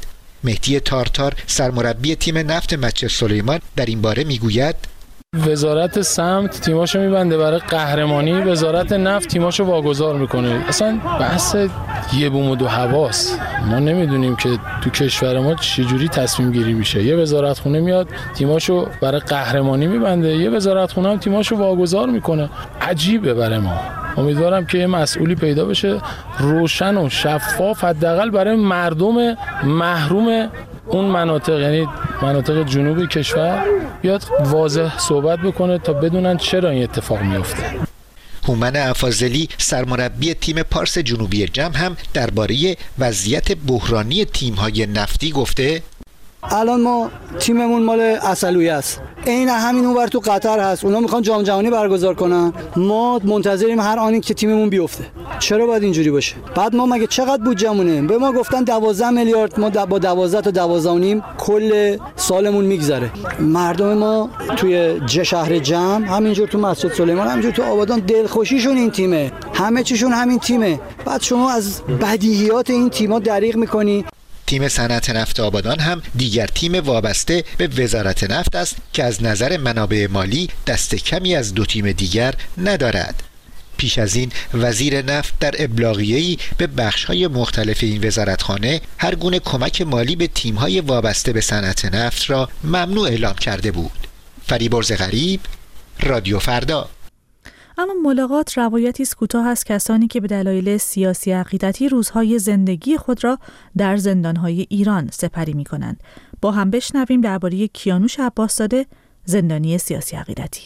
مهدی تارتار سرمربی تیم نفت مسجد سلیمان در این باره میگوید وزارت سمت تیماشو میبنده برای قهرمانی، وزارت نفت تیماشو واگذار میکنه. اصلا بحث یه بوم و دو حواس، ما نمیدونیم که تو کشور ما چجوری تصمیم گیری میشه. یه وزارت خونه میاد تیماشو برای قهرمانی میبنده، یه وزارت خونه هم تیماشو واگذار میکنه. عجیبه برای ما. امیدوارم که یه مسئولی پیدا بشه روشن و شفاف، حداقل برای مردم محروم اون مناطق، یعنی مناطق جنوبی کشور، بیاد واضح صحبت بکنه تا بدونن چرا این اتفاق میفته. هومن افاضلی سرمربی تیم پارس جنوبی جم هم درباره وضعیت بحرانی تیم‌های نفتی گفته الان ما تیممون مال عسلویه است، عین همین اونور تو قطر هست، اونا میخوان جام جهانی برگزار کنن، ما منتظریم هر آنی که تیممون بیفته. چرا باید اینجوری باشه؟ بعد ما مگه چقدر بودجمونه؟ به ما گفتن دوازده میلیارد، ما با دوازده تا دوازده و نیم کل سالمون میگذره. مردم ما توی جه شهر جم، همینجور تو مسجد سلیمان، همینجور تو آبادان، دلخوشیشون این تیمه، همه چیشون همین تیمه. بعد شما از بدیهیات این تیم‌ها دریغ میکنی. تیم صنعت نفت آبادان هم دیگر تیم وابسته به وزارت نفت است که از نظر منابع مالی دست کمی از دو تیم دیگر ندارد. پیش از این وزیر نفت در ابلاغیه‌ای به بخش‌های مختلف این وزارتخانه هر گونه کمک مالی به تیم‌های وابسته به صنعت نفت را ممنوع اعلام کرده بود. فریبرز غریب، رادیو فردا. اما ملاقات روایتی است کوتاه از کسانی که به دلایل سیاسی عقیدتی روزهای زندگی خود را در زندانهای ایران سپری می کنند. با هم بشنویم درباره کیانوش عباسزاده، زندانی سیاسی عقیدتی.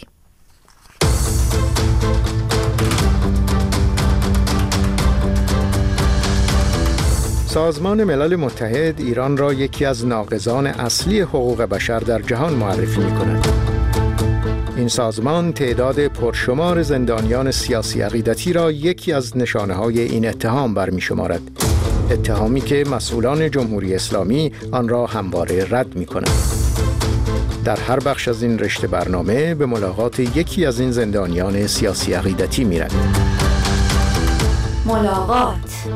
سازمان ملل متحد ایران را یکی از ناقضان اصلی حقوق بشر در جهان معرفی می کند. این سازمان تعداد پرشمار زندانیان سیاسی عقیدتی را یکی از نشانه‌های این اتهام برمی شمارد. اتهامی که مسئولان جمهوری اسلامی آن را همواره رد می کنند. در هر بخش از این رشته برنامه به ملاقات یکی از این زندانیان سیاسی عقیدتی می رویم. ملاقات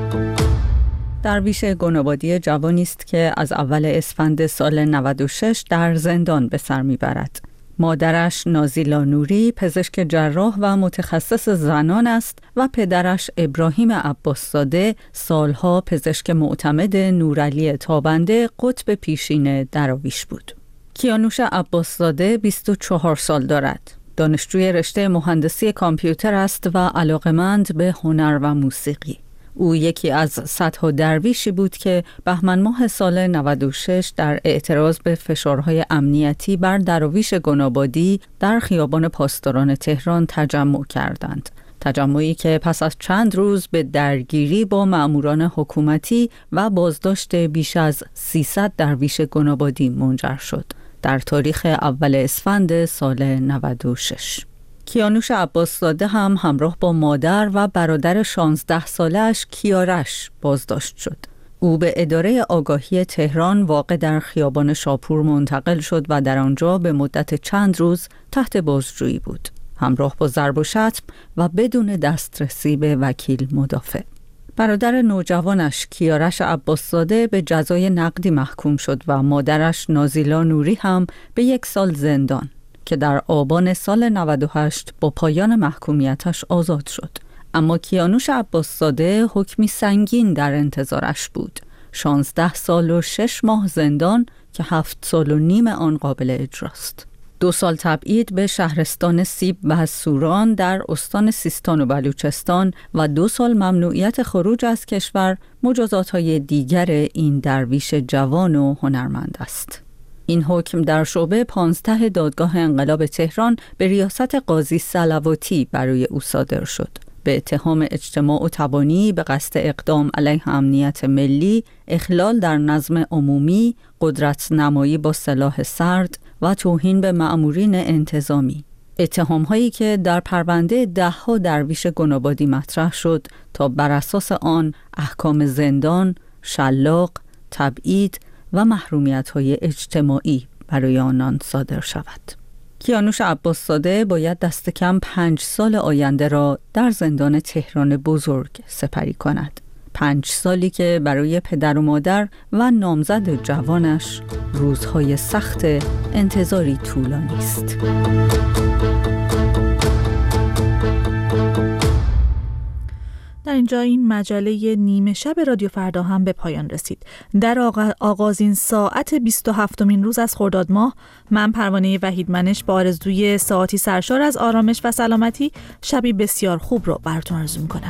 درویش گنابادی جوانی است که از اول اسفند سال نود و شش در زندان به سر میبرد. مادرش نازیلا نوری پزشک جراح و متخصص زنان است و پدرش ابراهیم عباسزاده سالها پزشک معتمد نورعلی تابنده قطب پیشین دراویش بود. کیانوش عباسزاده بیست و چهار سال دارد. دانشجوی رشته مهندسی کامپیوتر است و علاقمند به هنر و موسیقی. او یکی از صدها درویشی بود که بهمن ماه سال نود و شش در اعتراض به فشارهای امنیتی بر دراویش گنابادی در خیابان پاسداران تهران تجمع کردند. تجمعی که پس از چند روز به درگیری با مأموران حکومتی و بازداشت بیش از سیصد درویش گنابادی منجر شد در تاریخ اول اسفند سال نود و شش. کیانوش عباسزاده هم همراه با مادر و برادر شانزده سالش کیارش بازداشت شد. او به اداره آگاهی تهران واقع در خیابان شاپور منتقل شد و در آنجا به مدت چند روز تحت بازجویی بود، همراه با ضرب و شتم و بدون دسترسی به وکیل مدافع. برادر نوجوانش کیارش عباسزاده به جزای نقدی محکوم شد و مادرش نازیلا نوری هم به یک سال زندان که در آبان سال نود و هشت با پایان محکومیتش آزاد شد. اما کیانوش عباسزاده حکمی سنگین در انتظارش بود. شانزده سال و شش ماه زندان که هفت سال و نیم آن قابل اجراست. دو سال تبعید به شهرستان سیب و سوران در استان سیستان و بلوچستان و دو سال ممنوعیت خروج از کشور مجازات‌های دیگر این درویش جوان و هنرمند است. این حکم در شعبه پانزده دادگاه انقلاب تهران به ریاست قاضی صلواتی برای او صادر شد. به اتهام اجتماع و تبانی به قصد اقدام علیه امنیت ملی، اخلال در نظم عمومی، قدرت نمایی با سلاح سرد و توهین به مأمورین انتظامی. اتهام هایی که در پرونده ده ها درویش گنابادی مطرح شد تا بر اساس آن احکام زندان، شلاق، تبعید و محرومیت‌های اجتماعی برای آنان صادر شود. کیانوش عباسزاده باید دست کم پنج سال آینده را در زندان تهران بزرگ سپری کند. پنج سالی که برای پدر و مادر و نامزد جوانش روزهای سخت انتظاری طولانی است. در اینجا این مجله نیمه شب رادیو فردا هم به پایان رسید. در آغ... آغازین ساعت بیست و هفتمین روز از خرداد ماه، من پروانه وحیدمنش با آرزوی ساعتی سرشار از آرامش و سلامتی شبی بسیار خوب رو براتون آرزو می‌کنم.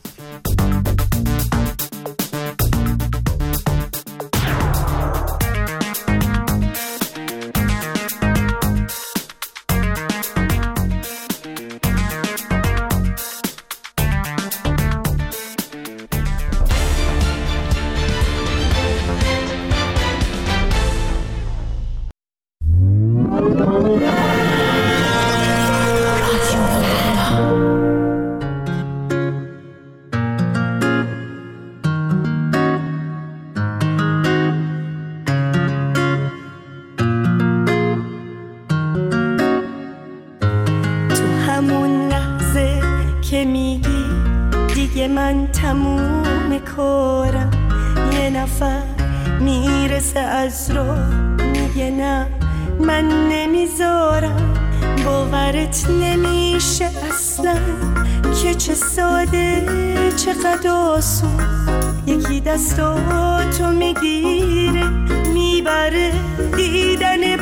من تموم کارم، یه نفر میرسه از رو میگه نه من نمیذارم. باورت نمیشه اصلا که چه ساده چقدر آسون یکی دستاتو میگیره میبره دیدن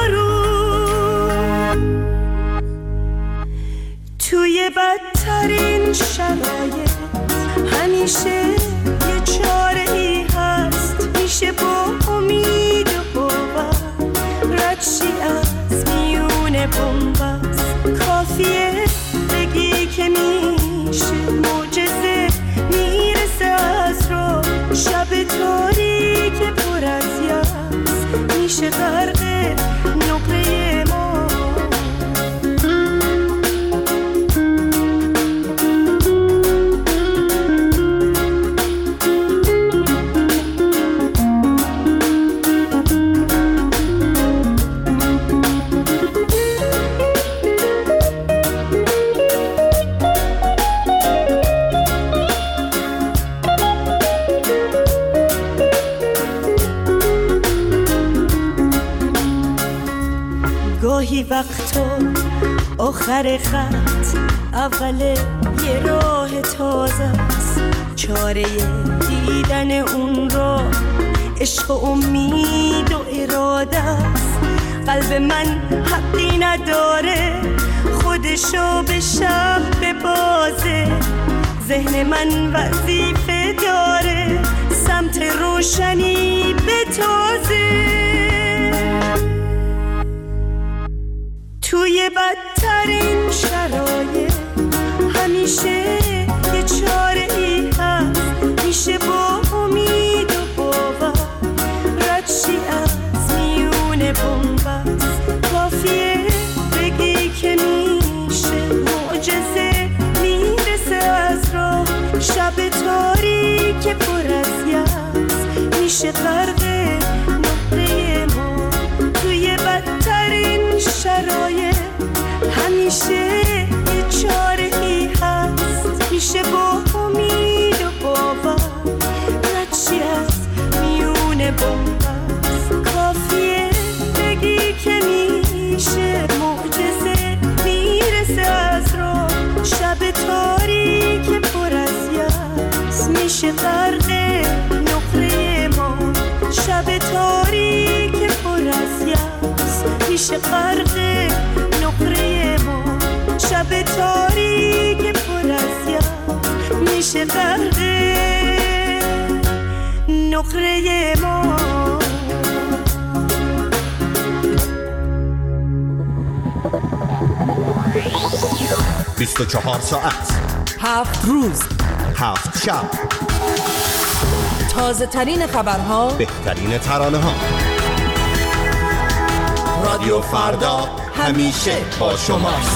بارون. توی بدترین شرایط همیشه یه چاره ای هست، میشه با امید و باور رد شی از میون بنبست. کافیه بگی که میشه معجزه میرسه از رو، شب تاریک پر از یأس میشه غرق نقره ما. گاهی وقتا آخر خط اول یه راه تازه است، چاره دیدن اون را عشق و امید و اراده است. قلب من حقی نداره خودشو به شب ببازه، ذهن من وظیفه داره سمت روشنی بتازه. توی بدترین شرایط همیشه یه چاره ای هست، میشه با امید و باور رد شی از میون بنبست. کافیه بگی که میشه معجزه میرسه از راه، شب تاریک پر از یأس میشه غرق نقره ما. توی بدترین شرایط همیشه یه چاره ای هست، میشه با امید و باور رد شی از میون بنبست. کافیه بگی که میشه معجزه میرسه از راه، شب تاریک پر از یأس میشه غرق نقره ما. شب تاریک پر از یأس میشه غرق نقره ما. شب تاریک پر از یأس میشه غرق نقره ما. بیست و چهار ساعت، هفت روز، هفت شب، تازه ترین خبرها، بهترین ترانه ها. رادیو فردا همیشه با شماست.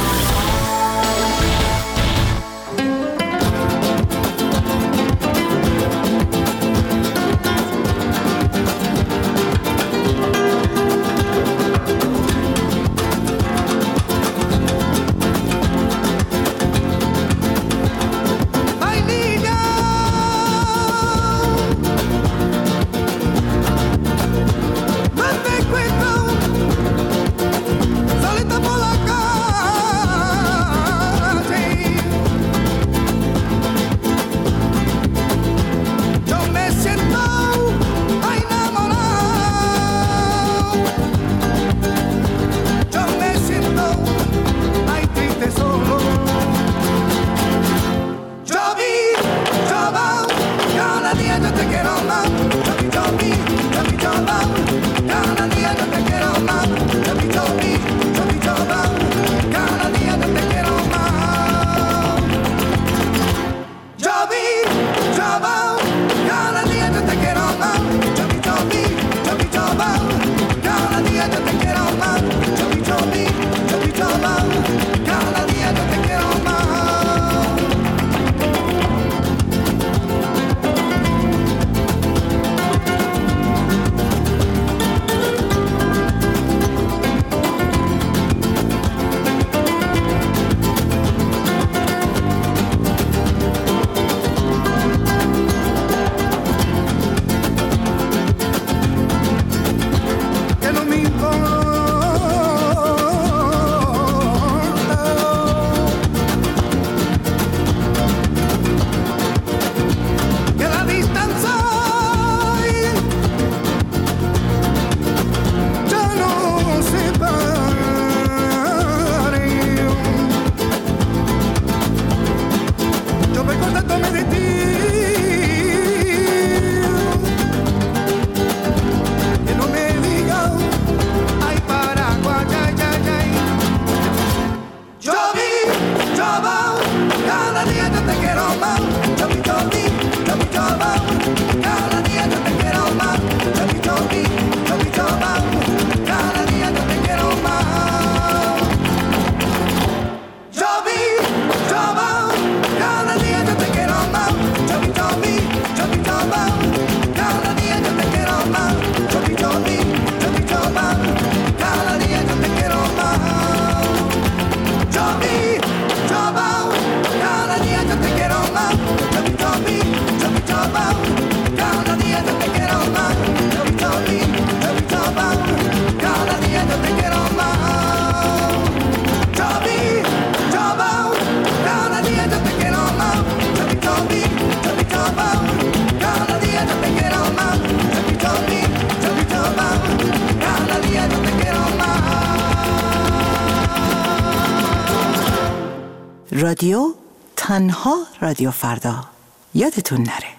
رادیو تنها رادیو فردا. یادتون نره.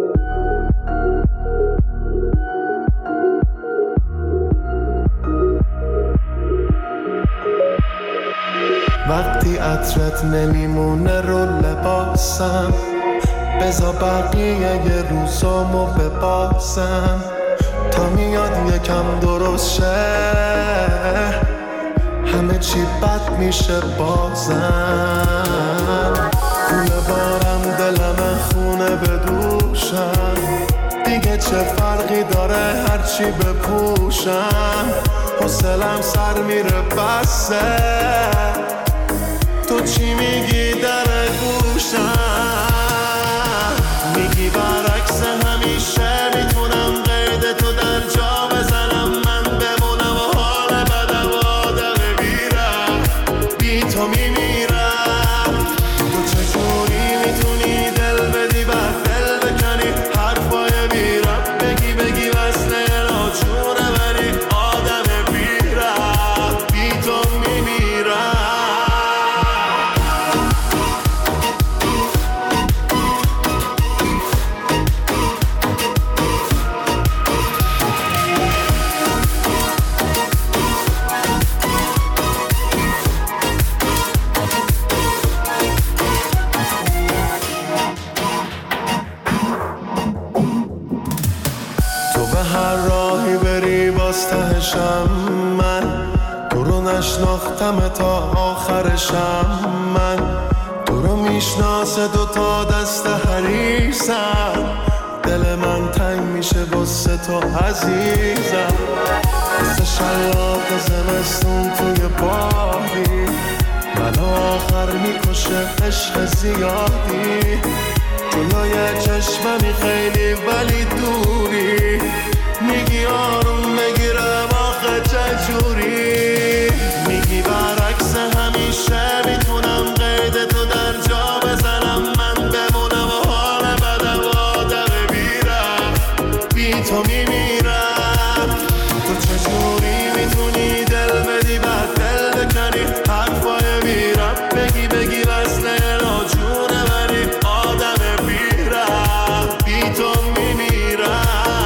وقتی عطرت نمیمونه رو لباسم، بذار بقیه یه روزامو بباسم تا میاد یکم درست شه، همه چی بد میشه بازم. خونه بارم دلم خونه بدوشم، دیگه چه فرقی داره هرچی بپوشم، حوصلم سر میره بسه، تو چی میگی در گوشم، میگی برعکس همیشه میتونم قید تو در جا بزنم، من بمونم و حال بدم آدم بیرم، بی تو میمیرم. تو چجوری میتونی دل بدی بر دل بکنی، حرفای بیرم بگی بگی وصله ناچونه بری، آدم بیرم بی تو میمیرم. من تو رو نشناختم تا آخرشم، من تو رو میشناسه دو تا دست حریصم، دل من تنگ میشه واسه تو عزیزم، مثل شلاق زمستون توی باغی، من آخر میکشه عشق زیادی، جلوی چشممی خیلی ولی دوری، میگی آروم بگیرم آخه چجوری، میگی برعکس همیشه میتونم قید تو در جا بزنم، من بمونم و حال بدم آدم بیرم، بی تو میمیرم. تو چجوری میتونی دل بدی بر دل بکنی، حرفای بیرم بگی بگی وصله ناجونه بری، آدم بیرم بی تو میمیرم.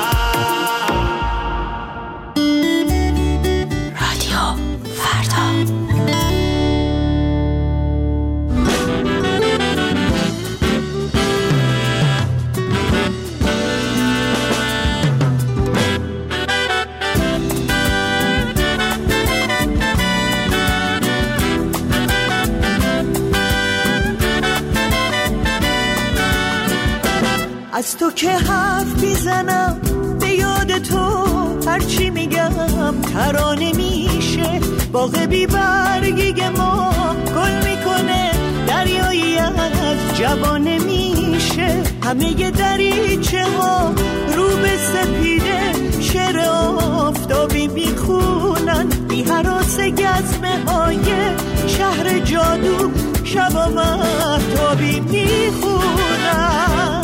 از تو که حرف میزنم به یاد تو، هرچی میگم ترانه میشه، باغ بی برگی ما گل میکنه، دریایی از جوانه میشه، همه ی دریچه ها رو به سپیده، شعر آفتابی میخونن، بی هراس گزمه های شهر جادو، شبا مهتابی میخونن.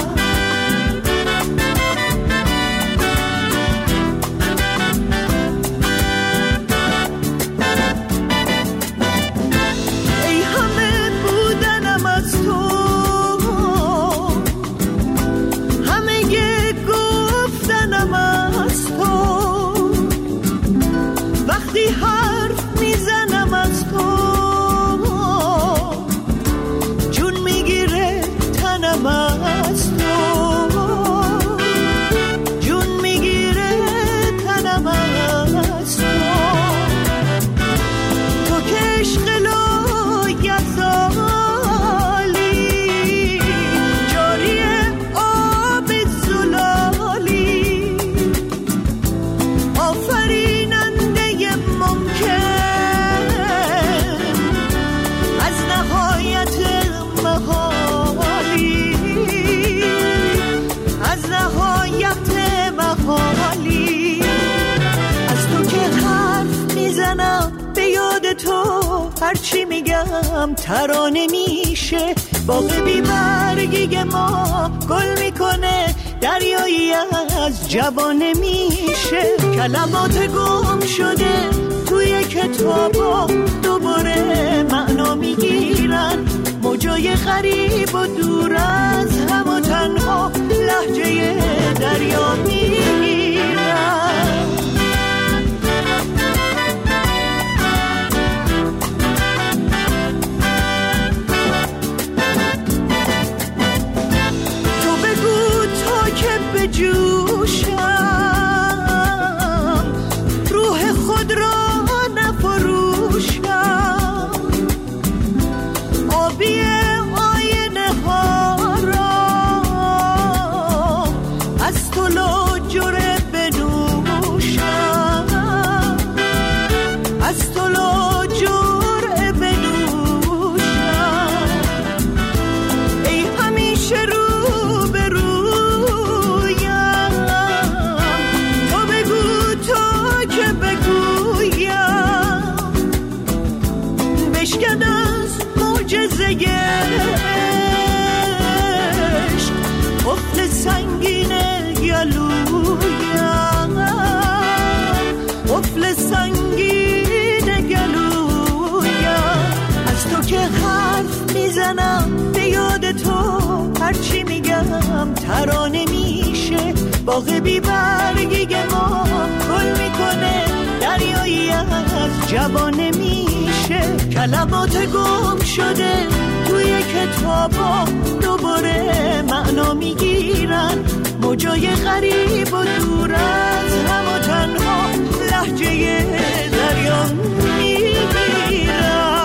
هرچی میگم ترانه میشه، باغ بی برگی ما گل میکنه، دریایی از جوانه میشه، کلمات گم شده توی کتابا دوباره معنا میگیرن، موج غریب و دور از هم و تنها لهجه دریا میگیرم. تو بگو تا که بجوشم روح خود را نفروشم، آبی آینه ها را از تو لاجره بنوشم، از تو لاجره بنوشم. ای همیشه رو به رویم، تو بگو تا که بگویم، بشکن از معجزه عشق قفل سنگین گلویم، قفل سنگین گلویم. از تو که حرف میزنم به یاد تو هرچی میگم ترانه میشه، باغ بی برگی ما گل میکنه، دریایی از جوانه میشه. کلمات گم شده توی کتابا دوباره معنا میگیرن، موجای غریب و دور از هم و تنها لهجه دریا میگیرن.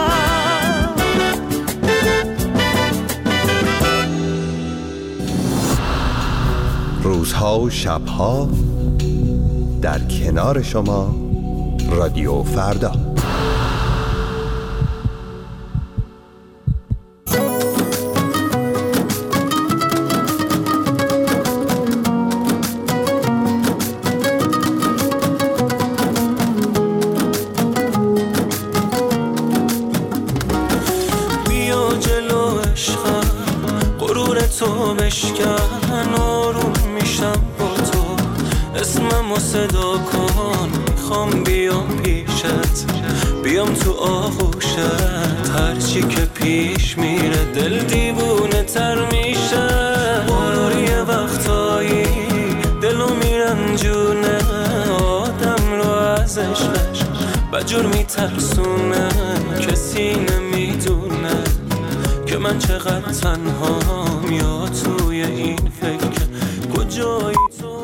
روزها و شبها در کنار شما رادیو فردا. بیا جلو عشقم غرور تو بشکن، آروم میشم با تو، اسممو صدا کن، میخوام بیام پیشت، بیام تو آغوشت، هرچی که پیش میره دل دیوونه تر میشه. غرور یه وقتایی دلو میرنجونه، آدم رو از عشقش بجور میترسونه، کسی نمیدونه که من چقدر تنهام، یا توی این فکر کجایی تو.